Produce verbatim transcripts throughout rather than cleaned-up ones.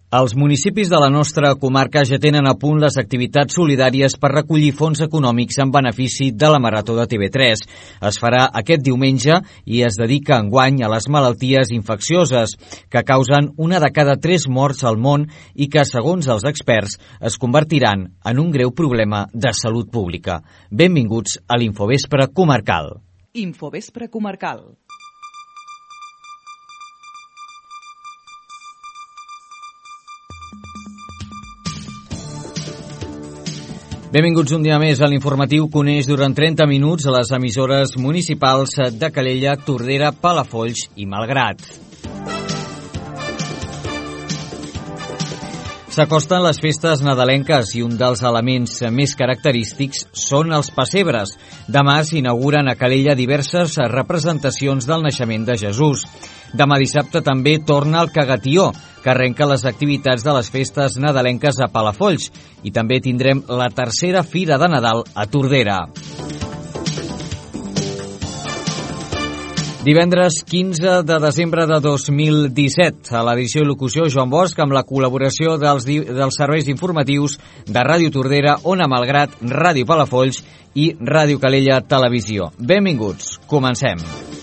Els municipis de la nostra comarca ja tenen a punt les activitats solidàries per recollir fons econòmics en benefici de la Marató de T V tres. Es farà aquest diumenge i es dedica enguany a les malalties infeccioses, que causen una de cada tres morts al món i que, segons els experts, es convertiran en un greu problema de salut pública. Benvinguts a l'Infovespre Comarcal. Infovespre Comarcal. Benvinguts un dia més a l'informatiu que uneix durant trenta minuts a les emissores municipals de Calella, Tordera, Palafolls i Malgrat. S'acosten les festes nadalenques i un dels elements més característics són els pessebres. Demà s'inauguren a Calella diverses representacions del naixement de Jesús. Demà dissabte també torna el Cagatió, que arrenca les activitats de les festes nadalenques a Palafolls, i també tindrem la tercera Fira de Nadal a Tordera. Divendres quinze de desembre de dos mil disset, a l'edició i locució Joan Bosch, amb la col·laboració dels, dels serveis informatius de Ràdio Tordera, Ona Malgrat, Ràdio Palafolls i Ràdio Calella Televisió. Benvinguts, comencem.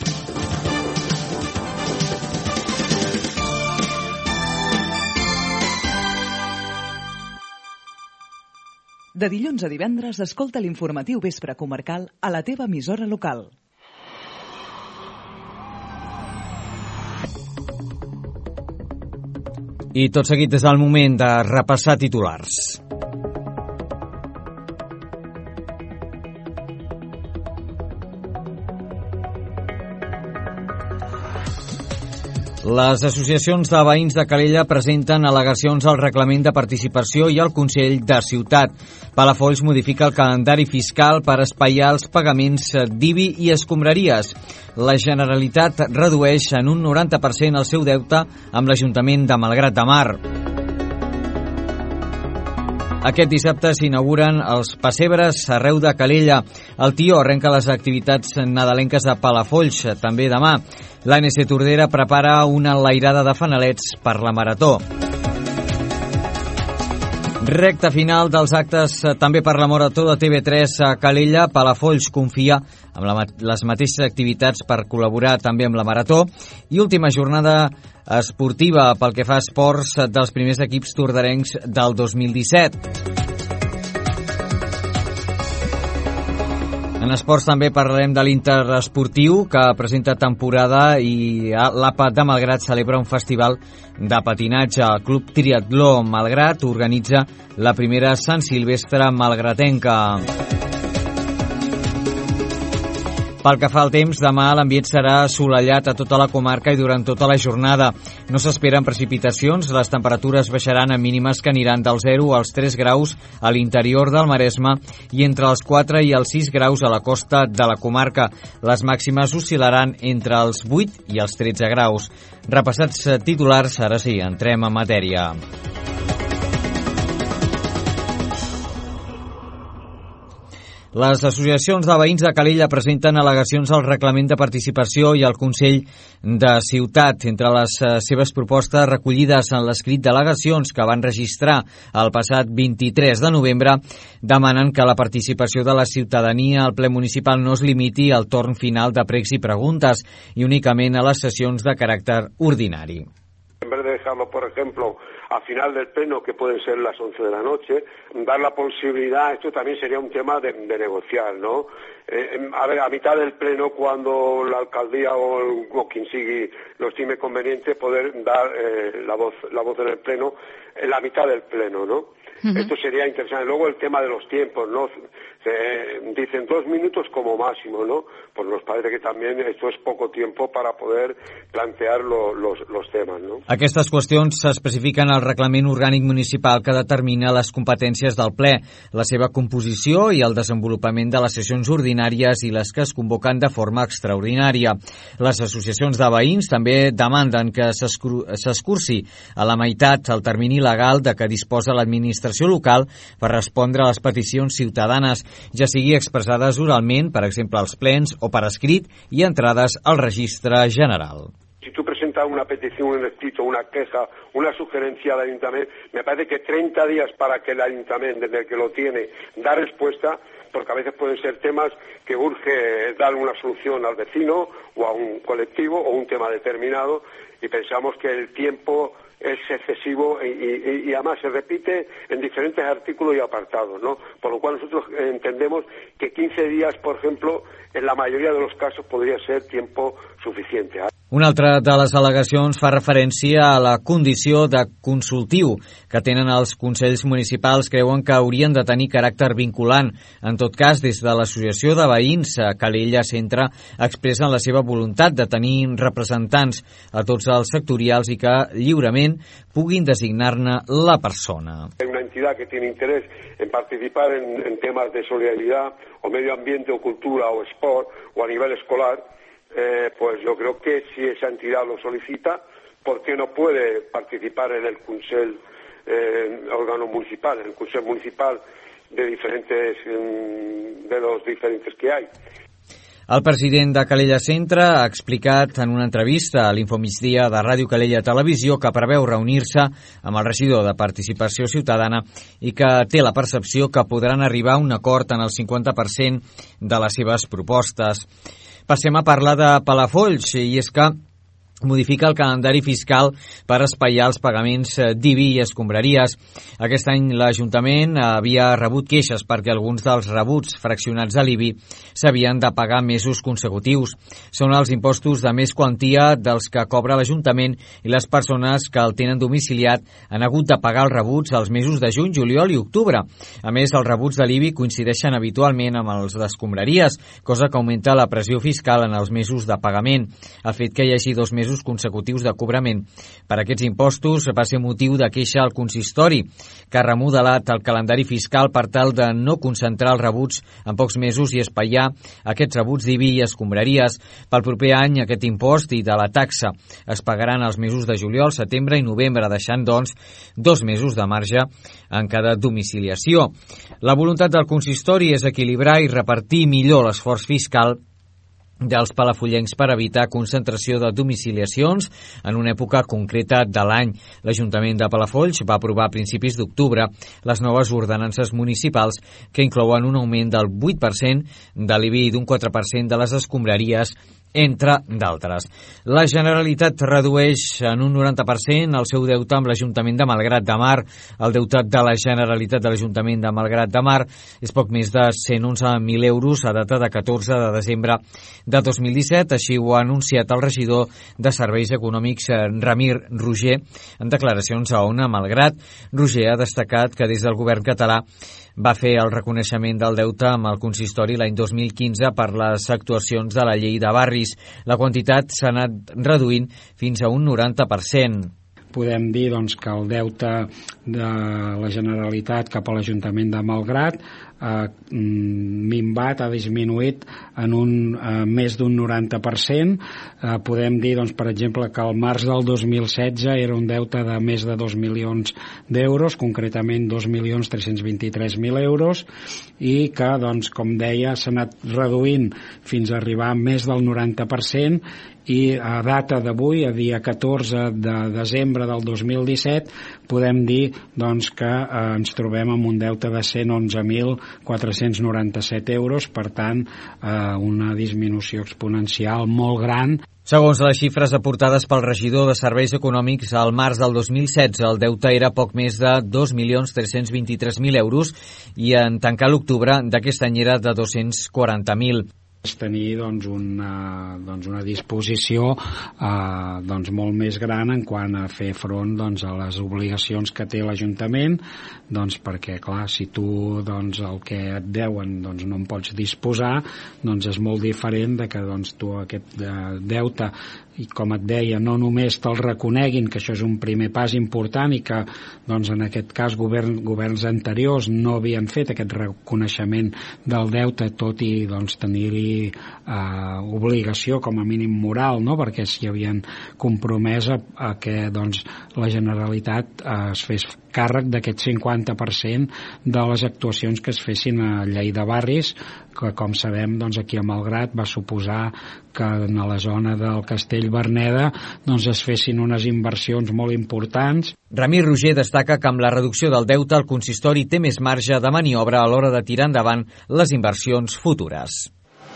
De dilluns a divendres, escolta l'informatiu Vespre Comarcal a la teva emissora local. I tot seguit és el moment de repassar titulars. Les associacions de veïns de Calella presenten al·legacions al reglament de participació i al Consell de Ciutat. Palafolls modifica el calendari fiscal per espaiar els pagaments d'I B I i escombraries. La Generalitat redueix en un noranta per cent el seu deute amb l'Ajuntament de Malgrat de Mar. Aquest dissabte s'inauguren els pessebres arreu de Calella. El Tió arrenca les activitats nadalenques a Palafolls, també demà. L'A N C Tordera prepara una enlairada de fanalets per la Marató. Recta final dels actes també per la Marató de T V tres a Calella. Palafolls confia en la, les mateixes activitats per col·laborar també amb la Marató. I última jornada esportiva pel que fa a esports dels primers equips torderencs del dos mil disset. En esports també parlarem de l'Interesportiu, que presenta temporada, i l'A P A de Malgrat celebra un festival de patinatge. El Club Triatló Malgrat organitza la primera Sant Silvestre malgratenca. Pel que fa al temps, demà l'ambient serà assolellat a tota la comarca i durant tota la jornada. No s'esperen precipitacions, les temperatures baixaran a mínimes que aniran del zero als tres graus a l'interior del Maresme i entre els quatre i els sis graus a la costa de la comarca. Les màximes oscil·laran entre els vuit i els tretze graus. Repassats titulars, ara sí, entrem en matèria. Les associacions de veïns de Calella presenten al·legacions al reglament de participació i al Consell de Ciutat. Entre les seves propostes recollides en l'escrit d'al·legacions que van registrar el passat vint-i-tres de novembre, demanen que la participació de la ciutadania al ple municipal no es limiti al torn final de pregs i preguntes i únicament a les sessions de caràcter ordinari. En vez de dejarlo, por ejemplo, a final del pleno, que pueden ser las once de la noche, dar la posibilidad, esto también sería un tema de, de negociar, ¿no? Eh, a ver, a mitad del pleno, cuando la alcaldía o, el, o quien sigue lo estime conveniente, poder dar eh, la voz la voz en el pleno en la mitad del pleno, ¿no? Uh-huh. Esto sería interesante. Luego el tema de los tiempos, ¿no? Se dicen dos minutos como máximo, ¿no? Pues nos parece que también esto es poco tiempo para poder plantear lo, los, los temas, ¿no? Aquestes qüestions s'especifiquen al reglament orgànic municipal que determina les competències del ple, la seva composició i el desenvolupament de les sessions ordinàries i les que es convoquen de forma extraordinària. Les associacions de veïns també demanden que s'escurci a la meitat el termini legal de què disposa l'administració local per respondre a les peticions ciutadanes, ja sigui expressades oralment, per exemple als plens, o per escrit i entrades al registre general. Si tú presentas presenta una petición, un escrito, una queja, una sugerencia al ayuntamiento, me parece que treinta días para que el ayuntamiento, desde el que lo tiene, da respuesta, porque a veces pueden ser temas que urge dar una solución al vecino o a un colectivo o un tema determinado, y pensamos que el tiempo es excesivo y, y, y además se repite en diferentes artículos y apartados, ¿no? Por lo cual nosotros entendemos que quince días, por ejemplo, en la mayoría de los casos podria ser tiempo suficiente. Una altra de les al·legacions fa referència a la condició de consultiu que tenen els consells municipals. Creuen que haurien de tenir caràcter vinculant. En tot cas, des de l'Associació de Veïns Calella Centre expressen la seva voluntat de tenir representants a tots els sectorials i que lliurement puguin designar-ne la persona. Una entidad que tiene interés en participar en, en temas de solidaridad o medio ambiente o cultura o sport o a nivel escolar, Eh, pues yo creo que si esa entidad lo solicita, ¿por qué no puede participar en el Consell eh, órgano municipal, en el Consell municipal de diferentes de los diferentes que hay? El president de Calella Centre ha explicat en una entrevista a l'Infomigdia de Ràdio Calella Televisió que preveu reunir-se amb el regidor de Participació Ciutadana i que té la percepció que podran arribar a un acord en el cinquanta per cent de les seves propostes. Passem a parlar de Palafolls, i és que modifica el calendari fiscal per espaiar els pagaments d'I B I i escombraries. Aquest any l'Ajuntament havia rebut queixes perquè alguns dels rebuts fraccionats a l'I B I s'havien de pagar mesos consecutius. Són els impostos de més quantia dels que cobra l'Ajuntament i les persones que el tenen domiciliat han hagut de pagar els rebuts als mesos de juny, juliol i octubre. A més, els rebuts de l'I B I coincideixen habitualment amb els d'escombraries, cosa que augmenta la pressió fiscal en els mesos de pagament. El fet que hi hagi dos mesos consecutius de cobrament per aquests impostos va ser motiu de queixa al consistori, que ha remodelat el calendari fiscal per tal de no concentrar els rebuts en pocs mesos i espaiar aquests rebuts d'I B I i escombraries. Pel proper any, aquest impost i de la taxa es pagaran els mesos de juliol, setembre i novembre, deixant, doncs, dos mesos de marge en cada domiciliació. La voluntat del consistori és equilibrar i repartir millor l'esforç fiscal dels palafollencs per evitar concentració de domiciliacions en una època concreta de l'any. L'Ajuntament de Palafolls va aprovar a principis d'octubre les noves ordenances municipals que inclouen un augment del vuit per cent de l'I B I i d'un quatre per cent de les escombraries, entre d'altres. La Generalitat redueix en un noranta per cent el seu deute amb l'Ajuntament de Malgrat de Mar. El deute de la Generalitat de l'Ajuntament de Malgrat de Mar és poc més de cent onze mil euros a data de catorze de desembre de dos mil disset, així ho ha anunciat el regidor de Serveis Econòmics Ramir Roger en declaracions a Ona Malgrat. Roger ha destacat que des del govern català va fer el reconeixement del deute amb el consistori l'any dos mil quinze per les actuacions de la llei de barris. La quantitat s'ha anat reduint fins a un noranta per cent. Podem dir doncs, que el deute de la Generalitat cap a l'Ajuntament de Malgrat ha minvat, ha disminuït en un eh, més d'un noranta per cent. Eh, podem dir, doncs, per exemple, que al març del dos mil setze era un deute de més de dos milions d'euros, concretament dos milions tres-cents vint-i-tres mil euros, i que, doncs, com deia, s'ha anat reduint fins a arribar a més del noranta per cent, i a data d'avui, a dia catorze de desembre del dos mil disset, podem dir doncs, que eh, ens trobem amb un deute de cent onze mil quatre-cents noranta-set euros, per tant, eh, una disminució exponencial molt gran. Segons les xifres aportades pel regidor de Serveis Econòmics, al març del dos mil setze el deute era poc més de dos milions tres-cents vint-i-tres mil euros i en tancar l'octubre d'aquest any era de dos-cents quaranta mil. És tenir doncs, una, doncs, una disposició eh, doncs, molt més gran en quant a fer front doncs, a les obligacions que té l'Ajuntament, doncs, perquè clar, si tu doncs, el que et deuen doncs, no en pots disposar, doncs és molt diferent de que doncs, tu aquest eh, deute, i com et deia, no només te'l reconeguin, que això és un primer pas important i que doncs, en aquest cas govern, governs anteriors no havien fet aquest reconeixement del deute, tot i doncs, tenir-hi eh, obligació com a mínim moral, no? Perquè s'hi havien compromès a, a que doncs, la Generalitat eh, es fes càrrec d'aquest cinquanta per cent de les actuacions que es fessin a Llei de Barris, que com sabem doncs, aquí a Malgrat va suposar que en la zona del Castell Verneda doncs es fessin unes inversions molt importants. Ramir Roger destaca que amb la reducció del deute el consistori té més marge de maniobra a l'hora de tirar endavant les inversions futures.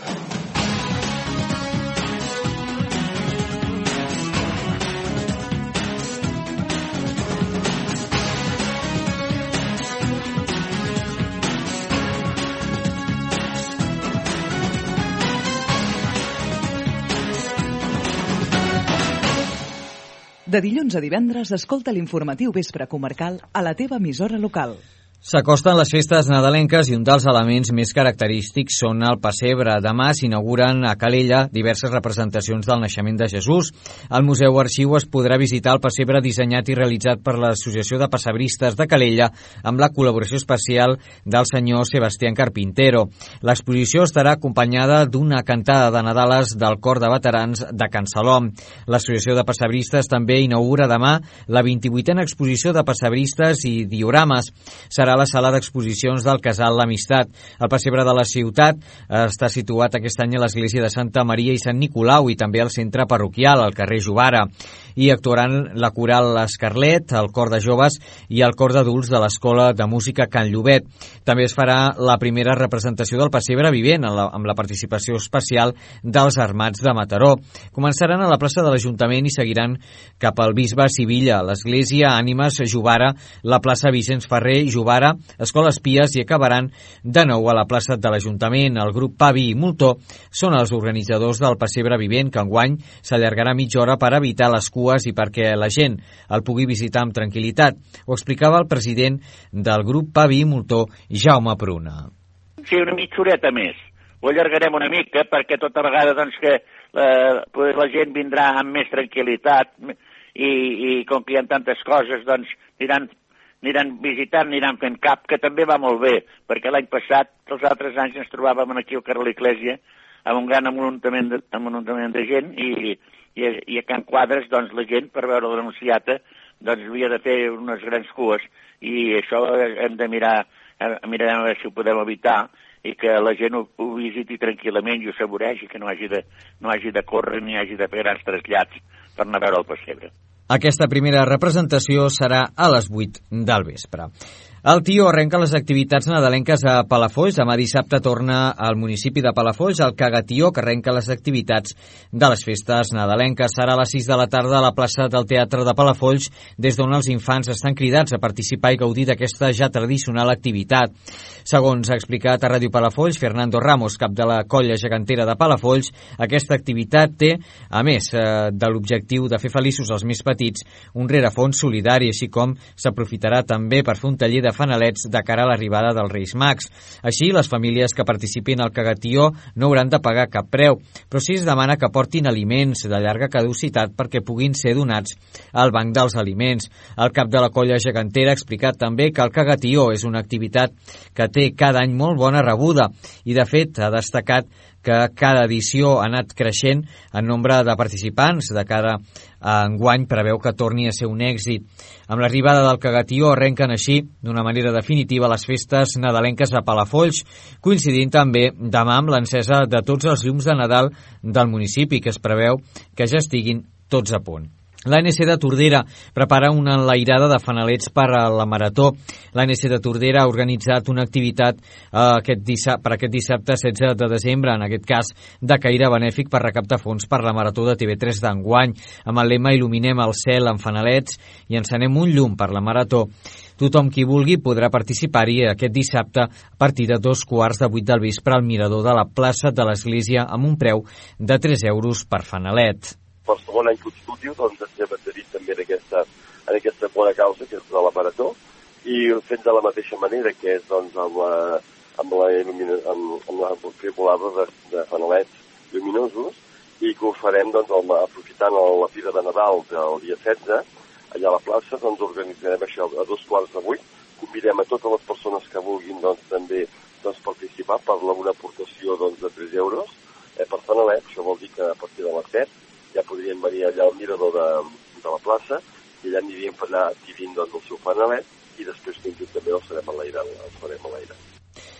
De dilluns a divendres, escolta l'informatiu Vespre Comarcal a la teva emissora local. S'acosten les festes nadalenques i un dels elements més característics són el pessebre. Demà s'inauguren a Calella diverses representacions del naixement de Jesús. Al Museu Arxiu es podrà visitar el pessebre dissenyat i realitzat per l'Associació de Pessebristes de Calella amb la col·laboració especial del senyor Sebastián Carpintero. L'exposició estarà acompanyada d'una cantada de Nadales del Cor de Veterans de Can Salom. L'Associació de Pessebristes també inaugura demà la vint-i-vuitena exposició de pessebristes i diorames. Serà a la sala d'exposicions del Casal L'Amistat. El pessebre de la ciutat està situat aquest any a l'església de Santa Maria i Sant Nicolau i també al centre parroquial, al carrer Jovara. I actuaran la coral Escarlet, el cor de joves i el cor d'adults de l'Escola de Música Can Llobet. També es farà la primera representació del pessebre vivent amb la participació especial dels Armats de Mataró. Començaran a la plaça de l'Ajuntament i seguiran cap al Bisbe Sivilla, l'església Ànimes Jovara, la plaça Vicenç Ferrer Jovara, Escola Espies i acabaran de nou a la plaça de l'Ajuntament. El grup Pavi i Moltó són els organitzadors del pessebre vivent, que enguany s'allargarà mitja hora per evitar les cues i perquè la gent el pugui visitar amb tranquil·litat. Ho explicava el president del grup Pavi i Moltó, Jaume Pruna. Sí, una mitja horeta més. Ho allargarem una mica perquè tota vegada doncs, que la, la gent vindrà amb més tranquil·litat i, i com que hi ha tantes coses doncs aniran aniran visitant, aniran fent cap, que també va molt bé, perquè l'any passat, els altres anys, ens trobàvem aquí al carrer l'Església amb un gran amuntament de, amuntament de gent i, i, i a Can Quadres, doncs, la gent, per veure l'anunciata, doncs havia de fer unes grans cues i això hem de mirar, mirarem a veure si ho podem evitar i que la gent ho, ho visiti tranquil·lament i ho saboregi, que no hagi de, no hagi de córrer ni hagi de fer grans trasllats per anar a veure el pessebre. Aquesta primera representació serà a les vuit del vespre. El Tio arrenca les activitats nadalenques a Palafolls. Demà dissabte torna al municipi de Palafolls el Cagatió, que arrenca les activitats de les festes nadalenques. Serà a les sis de la tarda a la plaça del Teatre de Palafolls, des d'on els infants estan cridats a participar i gaudir d'aquesta ja tradicional activitat. Segons ha explicat a Ràdio Palafolls, Fernando Ramos, cap de la colla gegantera de Palafolls, aquesta activitat té, a més eh, de l'objectiu de fer feliços els més petits, un rerefons solidari, així com s'aprofitarà també per fer un taller de fanalets de cara a l'arribada dels Reis Mags. Així, les famílies que participin al Cagatió no hauran de pagar cap preu, però sí es demana que portin aliments de llarga caducitat perquè puguin ser donats al banc dels aliments. El cap de la colla gegantera ha explicat també que el Cagatió és una activitat que té cada any molt bona rebuda i, de fet, ha destacat que cada edició ha anat creixent en nombre de participants. De cara a enguany preveu que torni a ser un èxit. Amb l'arribada del Cagatió arrenquen així d'una manera definitiva les festes nadalenques a Palafolls, coincidint també demà amb l'encesa de tots els llums de Nadal del municipi, que es preveu que ja estiguin tots a punt. L'A N C de Tordera prepara una enlairada de fanalets per a la Marató. L'A N C de Tordera ha organitzat una activitat eh, aquest dissabte, per aquest dissabte setze de desembre, en aquest cas de caire benèfic per recaptar fons per la Marató de T V tres d'enguany, amb el lema Il·luminem el cel amb fanalets i encenem un llum per la Marató. Tothom qui vulgui podrà participar-hi aquest dissabte a partir de dos quarts de vuit del vespre al mirador de la plaça de l'Església amb un preu de tres euros per fanalet. Per segon any consecutiu doncs estem adherint també en aquesta, en aquesta bona causa que és de la Marató i fent de la mateixa manera que és doncs amb la, amb la, amb, amb la volada de, de fanalets lluminosos i que ho farem doncs el, aprofitant la Fira de Nadal del dia setze allà a la plaça, doncs organitzarem això a dos quarts de vuit, convidem a totes les persones que vulguin doncs també doncs, participar per una aportació doncs, de tres euros eh, per fanalet. Això vol dir que a partir de les set ja podríem venir allà al mirador de, de la plaça i allà aniríem allà adquirint doncs, el seu fanalet i després conjuntament el farem a l'aire. El farem a l'aire.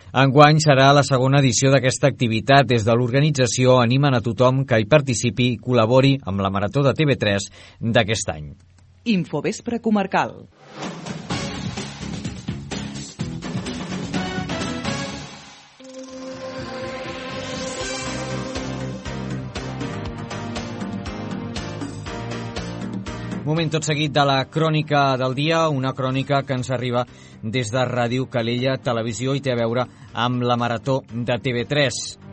Enguany serà la segona edició d'aquesta activitat. Des de l'organització animen a tothom que hi participi i col·labori amb la Marató de T V tres d'aquest any. Infovespre comarcal. Moment tot seguit de la crònica del dia, una crònica que ens arriba des de Ràdio Calella Televisió i té a veure amb la Marató de T V tres.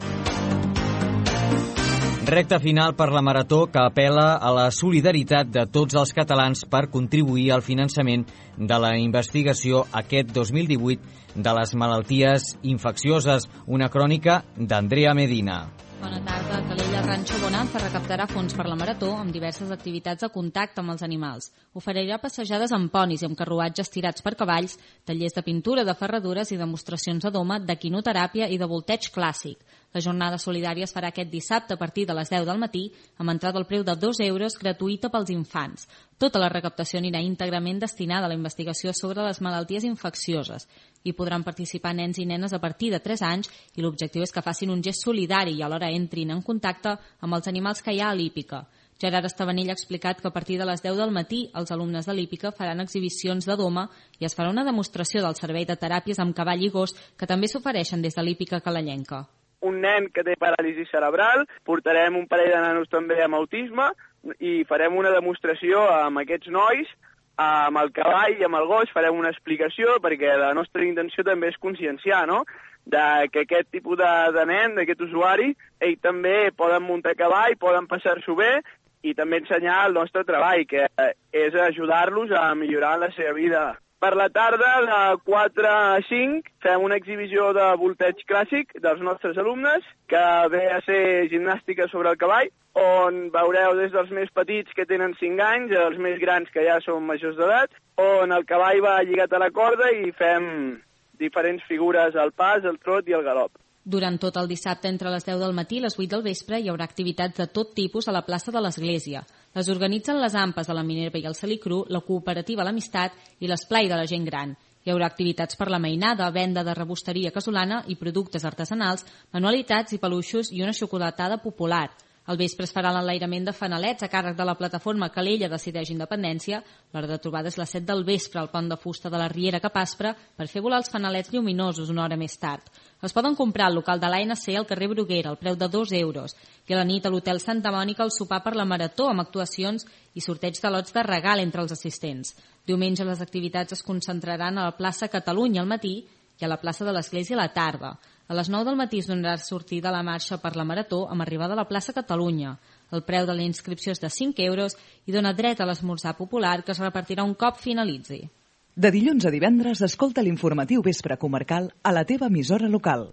Recta final per la Marató que apel·la a la solidaritat de tots els catalans per contribuir al finançament de la investigació aquest dos mil divuit de les malalties infeccioses. Una crònica d'Andrea Medina. Bona tarda. Calella Rancho Bonanza recaptarà fons per la Marató amb diverses activitats de contacte amb els animals. Oferirà passejades amb ponis i amb carruatges tirats per cavalls, tallers de pintura, de ferradures i demostracions de doma, d'equinoteràpia i de volteig clàssic. La jornada solidària es farà aquest dissabte a partir de les deu del matí, amb entrada al preu de dos euros, gratuïta pels infants. Tota la recaptació anirà íntegrament destinada a la investigació sobre les malalties infeccioses. Hi podran participar nens i nenes a partir de tres anys i l'objectiu és que facin un gest solidari i alhora entrin en contacte amb els animals que hi ha a l'hípica. Gerard Estabanell ha explicat que a partir de les deu del matí els alumnes de l'hípica faran exhibicions de doma i es farà una demostració del servei de teràpies amb cavall i gos que també s'ofereixen des de l'hípica calellenca. Un nen que té paràlisi cerebral, portarem un parell de nanos també amb autisme i farem una demostració amb aquests nois, amb el cavall i amb el gos, farem una explicació perquè la nostra intenció també és conscienciar, no?, de que aquest tipus de, de nen, d'aquest usuari, ell també poden muntar cavall, poden passar-s'ho bé i també ensenyar el nostre treball, que és ajudar-los a millorar la seva vida. Per la tarda, de quatre a cinc, fem una exhibició de volteig clàssic dels nostres alumnes, que ve a ser gimnàstica sobre el cavall, on veureu des dels més petits que tenen cinc anys als més grans que ja són majors d'edat, on el cavall va lligat a la corda i fem diferents figures al pas, el trot i el galop. Durant tot el dissabte, entre les deu del matí i les vuit del vespre, hi haurà activitats de tot tipus a la plaça de l'Església. Les organitzen les A M P A s de la Minerva i el Salicru, la cooperativa L'Amistat i l'Esplai de la Gent Gran. Hi haurà activitats per la mainada, venda de rebosteria casolana i productes artesanals, manualitats i peluixos i una xocolatada popular. Al vespre es farà l'enlairament de fanalets a càrrec de la plataforma Calella Decideix Independència. L'hora de trobada és les set del vespre al pont de fusta de la Riera Capaspra per fer volar els fanalets lluminosos una hora més tard. Es poden comprar al local de l'A N C al carrer Bruguera al preu de dos euros i a la nit a l'Hotel Santa Mònica el sopar per la Marató amb actuacions i sorteig de lots de regal entre els assistents. Diumenge les activitats es concentraran a la plaça Catalunya al matí i a la plaça de l'Església a la tarda. A les nou del matí es donarà sortida a la marxa per la Marató amb arribada a la plaça Catalunya. El preu de la inscripció és de cinc euros i dona dret a l'esmorzar popular que es repartirà un cop finalitzi. De dilluns a divendres, escolta l'informatiu Vespre Comarcal a la teva emissora local.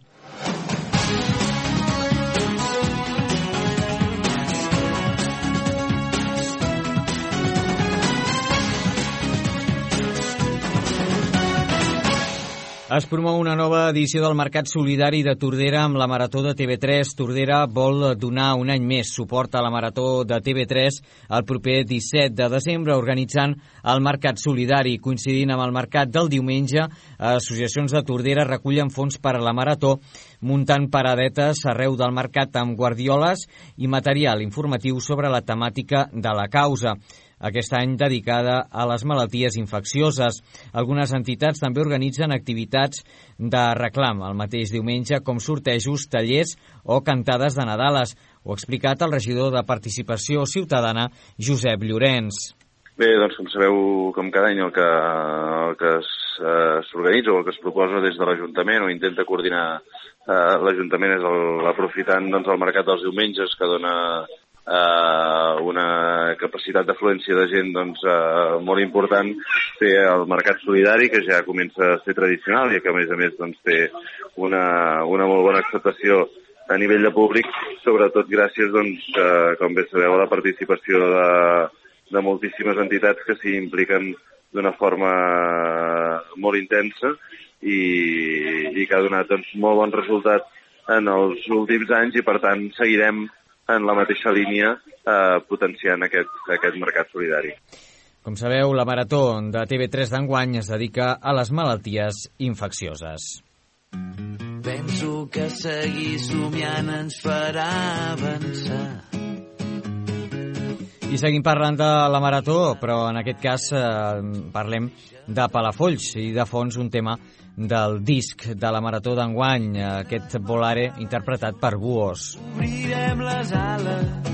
Es promou una nova edició del Mercat Solidari de Tordera amb la Marató de T V tres. Tordera vol donar un any més suport a la Marató de T V tres el proper disset de desembre organitzant el Mercat Solidari. Coincidint amb el mercat del diumenge, associacions de Tordera recullen fons per a la Marató muntant paradetes arreu del mercat amb guardioles i material informatiu sobre la temàtica de la causa. Aquest any dedicada a les malalties infeccioses. Algunes entitats també organitzen activitats de reclam el mateix diumenge, com sortejos, tallers o cantades de Nadales. Ho ha explicat el regidor de Participació Ciutadana, Josep Llorenç. Bé, doncs com sabeu, com cada any el que, el que s'organitza o el que es proposa des de l'Ajuntament o intenta coordinar eh, l'Ajuntament és el, aprofitant doncs, el mercat dels diumenges que dona Uh, una capacitat d'afluència de gent doncs, uh, molt important, fer el mercat solidari que ja comença a ser tradicional i que a més a més doncs, té una, una molt bona acceptació a nivell de públic, sobretot gràcies doncs, uh, com bé sabeu, a la participació de, de moltíssimes entitats que s'hi impliquen d'una forma molt intensa i, i que ha donat doncs, molt bon resultat en els últims anys i per tant seguirem en la mateixa línia eh, potenciant aquest, aquest mercat solidari. Com sabeu, la Marató de T V tres d'enguany es dedica a les malalties infeccioses. penso que seguir somiant ens farà avançar. I seguim parlant de la Marató, però en aquest cas eh, parlem de Palafolls i de fons un tema del disc de la Marató d'enguany, aquest Volare interpretat per Buos. Obrirem les ales.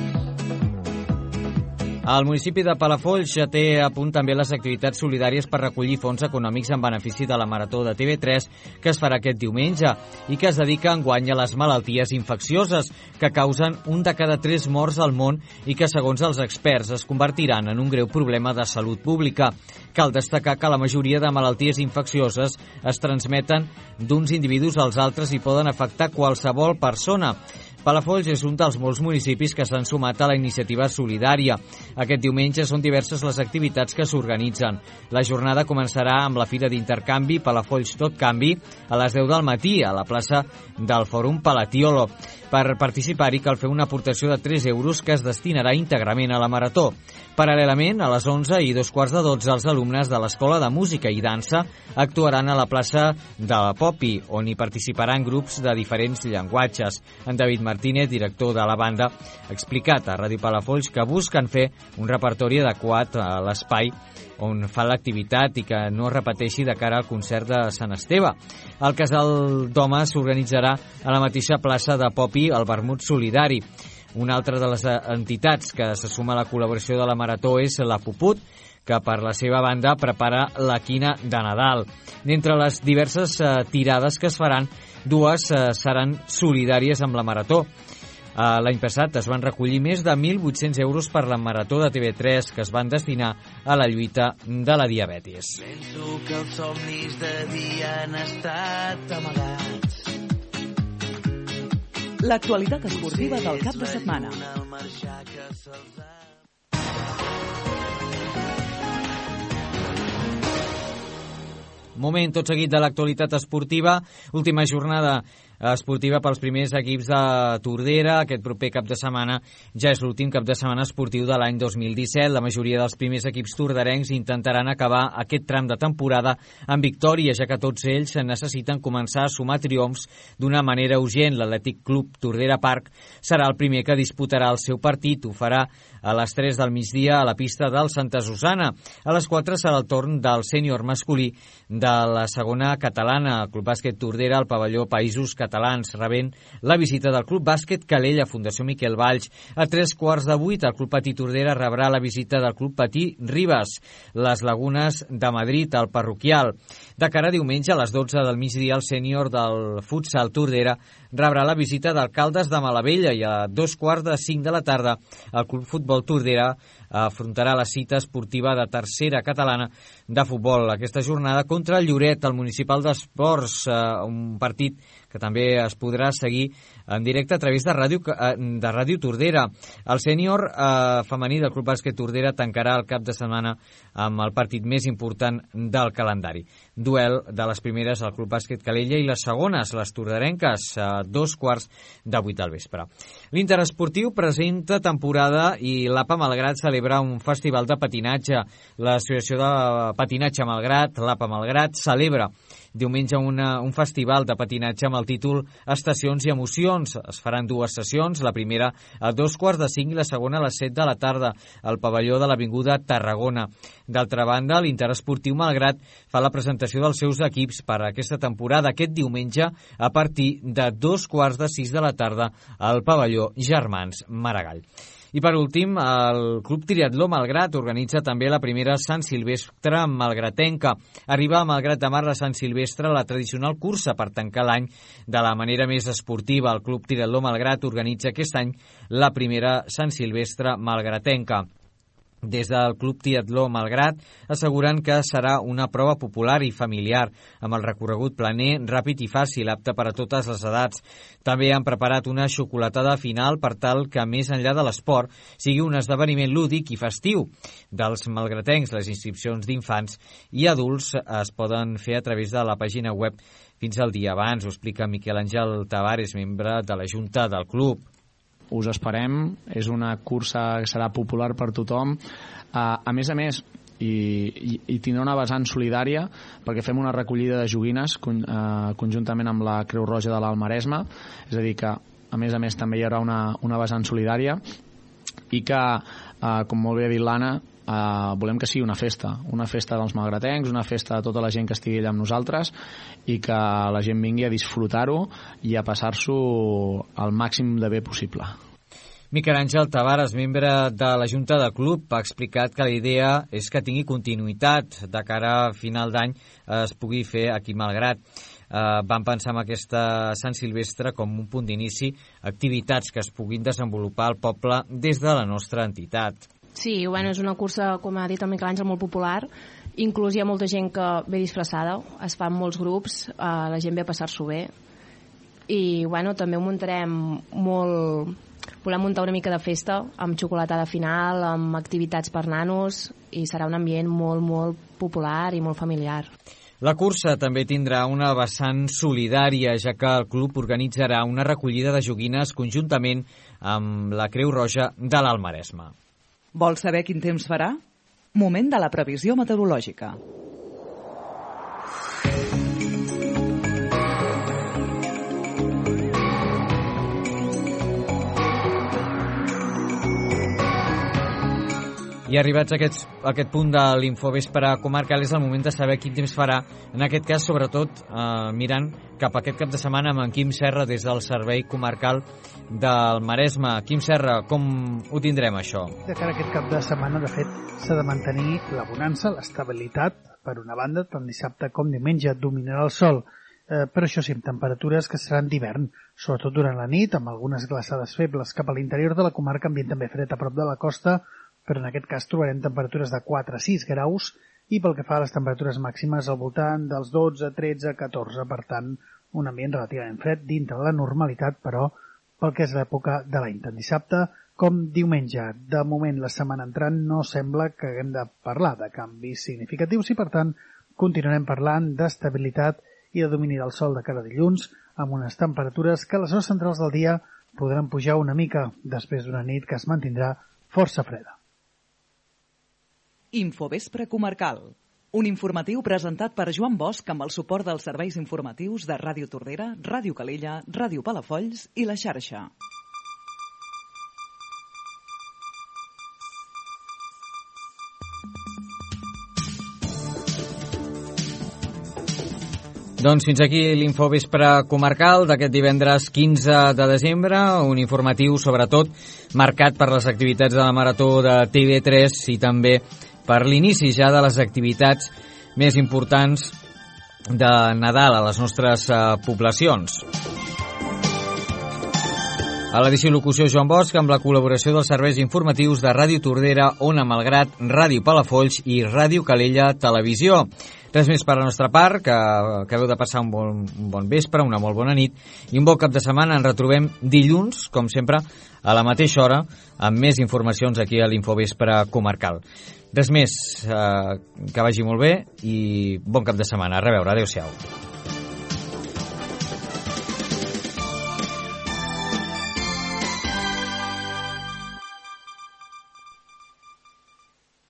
El municipi de Palafolls ja té a punt també les activitats solidàries per recollir fons econòmics en benefici de la Marató de T V tres que es farà aquest diumenge i que es dedica enguany a les malalties infeccioses que causen un de cada tres morts al món i que, segons els experts, es convertiran en un greu problema de salut pública. Cal destacar que la majoria de malalties infeccioses es transmeten d'uns individus als altres i poden afectar qualsevol persona. Palafolls és un dels molts municipis que s'han sumat a la iniciativa solidària. Aquest diumenge són diverses les activitats que s'organitzen. La jornada començarà amb la fira d'intercanvi Palafolls Tot Canvi a les deu del matí a la plaça del Fòrum Palatiolo. Per participar-hi cal fer una aportació de tres euros que es destinarà íntegrament a la Marató. Paral·lelament, a les onze i dos quarts de dotze, els alumnes de l'Escola de Música i Dansa actuaran a la plaça de la Popi, on hi participaran grups de diferents llenguatges. En David Martínez, director de la banda, ha explicat a Ràdio Palafolls que busquen fer un repertori adequat a l'espai on fa l'activitat i que no es repeteixi de cara al concert de Sant Esteve. El Casal d'Homes s'organitzarà a la mateixa plaça de Popi el Vermut Solidari. Una altra de les entitats que se suma a la col·laboració de la Marató és la Puput, que per la seva banda prepara la quina de Nadal. D'entre les diverses eh, tirades que es faran, dues eh, seran solidàries amb la Marató. Eh, L'any passat es van recollir més de mil vuit-cents euros per la Marató de T V tres que es van destinar a la lluita de la diabetis. Penso que els somnis de dia han estat amagats. L'actualitat esportiva del cap de setmana. Moment tot seguit de l'actualitat esportiva. Última jornada esportiva pels primers equips de Tordera. Aquest proper cap de setmana ja és l'últim cap de setmana esportiu de l'any dos mil disset. La majoria dels primers equips torderencs intentaran acabar aquest tram de temporada amb victòria, ja que tots ells necessiten començar a sumar triomfs d'una manera urgent. L'Atlètic Club Tordera Park serà el primer que disputarà el seu partit. Ho farà a les tres del migdia a la pista del Santa Susana. A les quatre serà el torn del sènior masculí de la segona catalana. El Club Bàsquet Tordera al pavelló Països Catalans, rebent la visita del Club Bàsquet Calella, Fundació Miquel Valls. A tres quarts de vuit, el Club Patí Tordera rebrà la visita del Club Patí Ribes, les Lagunes de Madrid, al Parroquial. De cara a diumenge, a les dotze del migdia, el sènior del futsal Tordera rebrà la visita d'Alcaldes de Malavella i a dos quarts de cinc de la tarda, el Club Futbol Tordera afrontarà la cita esportiva de tercera catalana de futbol. Aquesta jornada contra el Lloret, el Municipal d'Esports, eh, un partit que també es podrà seguir en directe a través de Ràdio, de Ràdio Tordera. El sènior eh, femení del Club Bàsquet Tordera tancarà el cap de setmana amb el partit més important del calendari. Duel de les primeres al Club Bàsquet Calella i les segones, les torderenques, a dos quarts de vuit del vespre. L'Interesportiu presenta temporada i l'A P A Malgrat celebra un festival de patinatge. L'Associació de Patinatge Malgrat, l'A P A Malgrat, celebra diumenge una, un festival de patinatge amb el títol Estacions i Emocions. Es faran dues sessions, la primera a dos quarts de cinc i la segona a les set de la tarda al pavelló de l'Avinguda Tarragona. D'altra banda, l'Interesportiu Malgrat fa la presentació dels seus equips per a aquesta temporada aquest diumenge a partir de dos quarts de sis de la tarda al pavelló Germans Maragall. I per últim, el Club Triatló Malgrat organitza també la primera Sant Silvestre malgratenca. Arriba a Malgrat de Mar a Sant Silvestre la tradicional cursa per tancar l'any de la manera més esportiva. El Club Triatló Malgrat organitza aquest any la primera Sant Silvestre malgratenca. Des del Club Triatló Malgrat asseguren que serà una prova popular i familiar, amb el recorregut planer, ràpid i fàcil, apte per a totes les edats. També han preparat una xocolatada final per tal que, més enllà de l'esport, sigui un esdeveniment lúdic i festiu. Dels malgratencs, les inscripcions d'infants i adults es poden fer a través de la pàgina web fins al dia abans. Ho explica Miquel Àngel Tavares, membre de la Junta del club. Us esperem, és una cursa que serà popular per tothom. Uh, a més a més, i, i, i tindrà una vessant solidària perquè fem una recollida de joguines con, eh, conjuntament amb la Creu Roja de l'Alt Maresme, és a dir que a més a més també hi haurà una, una vessant solidària i que, eh, com molt bé ha dit l'Anna, Uh, volem que sigui una festa, una festa dels malgratencs, una festa de tota la gent que estigui allà amb nosaltres i que la gent vingui a disfrutar-ho i a passar-s'ho al màxim de bé possible. Miquel Àngel Tavares, membre de la Junta de Club, ha explicat que la idea és que tingui continuïtat de cara a final d'any es pugui fer aquí Malgrat. Uh, vam pensar en aquesta Sant Silvestre com un punt d'inici, activitats que es puguin desenvolupar al poble des de la nostra entitat. Sí, bueno, és una cursa, com ha dit el Miquel Àngel, molt popular. Inclús hi ha molta gent que ve disfressada, es fan molts grups, eh, la gent ve a passar-s'ho bé. I, bueno, també ho muntarem molt... Volem muntar una mica de festa, amb xocolatada final, amb activitats per nanos, i serà un ambient molt, molt popular i molt familiar. La cursa també tindrà una vessant solidària, ja que el club organitzarà una recollida de joguines conjuntament amb la Creu Roja de l'Alt Maresme. Vols saber quin temps farà? Moment de la previsió meteorològica. I arribats a aquest, a aquest punt de l'Infovespre comarcal és el moment de saber quin temps farà, en aquest cas sobretot eh, mirant cap a aquest cap de setmana amb en Quim Serra des del Servei Comarcal del Maresme. Quim Serra, com ho tindrem això? De cara a aquest cap de setmana, de fet, s'ha de mantenir la bonança, l'estabilitat, per una banda, tant dissabte com diumenge dominarà el sol, eh, però això sí, amb temperatures que seran d'hivern, sobretot durant la nit, amb algunes glaçades febles cap a l'interior de la comarca, ambient també fred a prop de la costa, però en aquest cas trobarem temperatures de quatre a sis graus i pel que fa a les temperatures màximes al voltant dels dotze, tretze, catorze, per tant, un ambient relativament fred dintre la normalitat, però pel que és l'època de l'any, tant dissabte com diumenge. De moment, la setmana entrant no sembla que haguem de parlar de canvis significatius i, per tant, continuarem parlant d'estabilitat i de domini del sol de cara a dilluns, amb unes temperatures que a les hores centrals del dia podran pujar una mica després d'una nit que es mantindrà força freda. Infovespre comarcal. Un informatiu presentat per Joan Bosch amb el suport dels serveis informatius de Ràdio Tordera, Ràdio Calella, Ràdio Palafolls i La Xarxa. Doncs fins aquí l'Infovespre comarcal d'aquest divendres quinze de desembre, un informatiu sobretot marcat per les activitats de la Marató de T V tres i també per l'inici ja de les activitats més importants de Nadal a les nostres uh, poblacions. A l'edició i locució Joan Bosch, amb la col·laboració dels serveis informatius de Ràdio Tordera, Ona Malgrat, Ràdio Palafolls i Ràdio Calella Televisió. Res més per la nostra part, que acabeu de passar un bon, un bon vespre, una molt bona nit i un bon cap de setmana. Ens retrobem dilluns, com sempre, a la mateixa hora, amb més informacions aquí a l'Infovespre comarcal. Res més, eh, que vagi molt bé i bon cap de setmana. A reveure, adeu-siau.